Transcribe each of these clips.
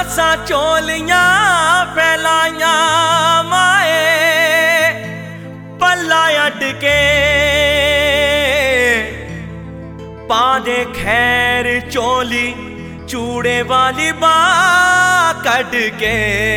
आसा चोलियां फैलाया माए पल्ला अड के पादे खैर चोली चूड़े वाली बा कट के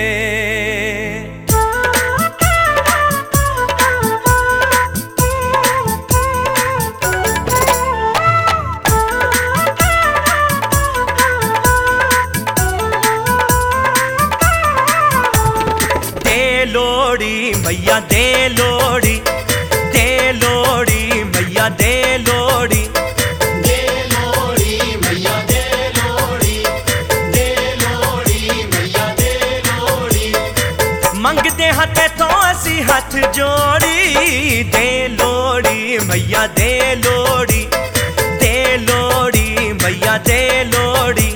लोड़ी मैया दे लोड़ी दे लोड़ी मैया दे लोड़ी दे लोड़ी मैया दे लोड़ी दे लोड़ी मैया दे लोड़ी मंगते हथे तो असी हथ जोड़ी दे लोड़ी मैया दे लोड़ी दे लोड़ी मैया दे लोड़ी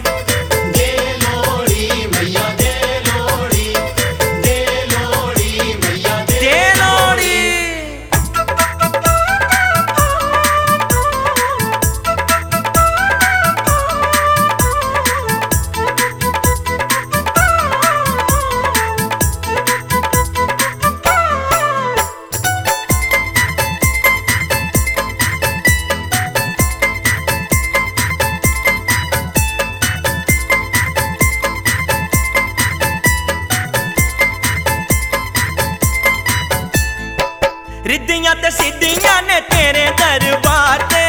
रिद्दियां ते सिद्धियां ने तेरे दरबार ते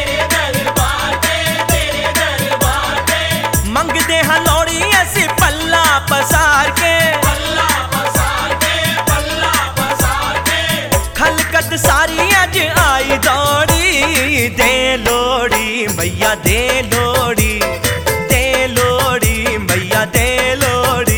मंगदे हां लोड़ी असी पल्ला पसार के खलकत सारी अज आई दौड़ी दे लोड़ी मैया दे लोड़ी दे लोड़ी मैया दे लोड़ी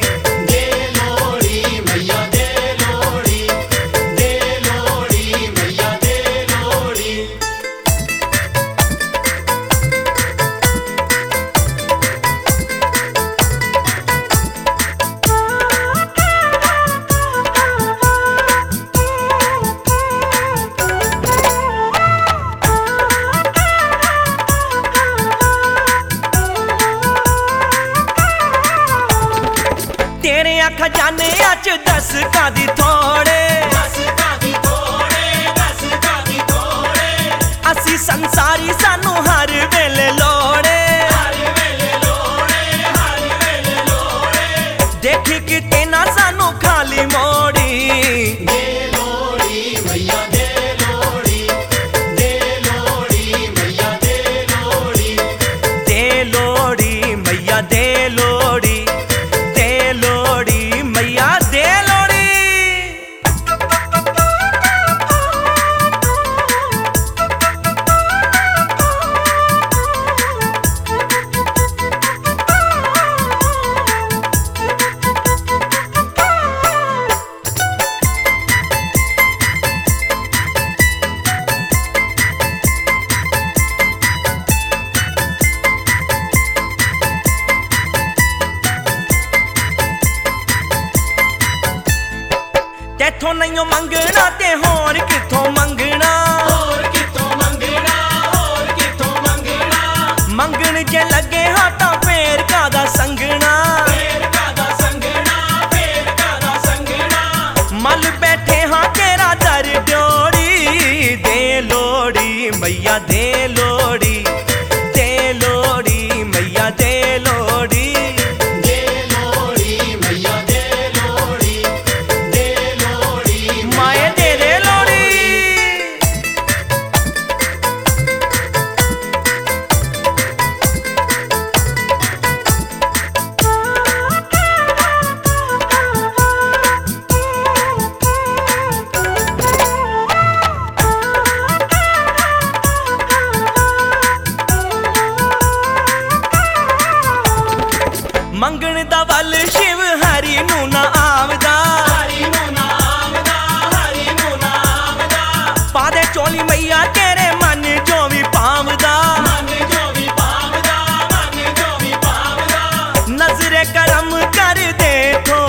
तेरे खजाने अच दस का दी थोड़े असी संसारी सानू हर वेले लोड़े देखी कि ना सानू खाली मोड़ी दे लोड़ी मैया दे लोड़ी दे लोड़ी मैया दे लोड़ी दे लोड़ी मैया दे लोड़ी तेथों नहीं मंगना ते होर किथों मंगना मंगन जे लगे हाँ तां फेर कादा संगना मल बैठे हाँ तेरा दर ड्योड़ी दे लोड़ी मैया दे लोड़ी दे लोड़ी मैया दे लोड़ी मंगण दा वल शिव हरि नू ना आवदा पादे चोली मैया तेरे मन जो भी पावदा नजरे करम कर दे थो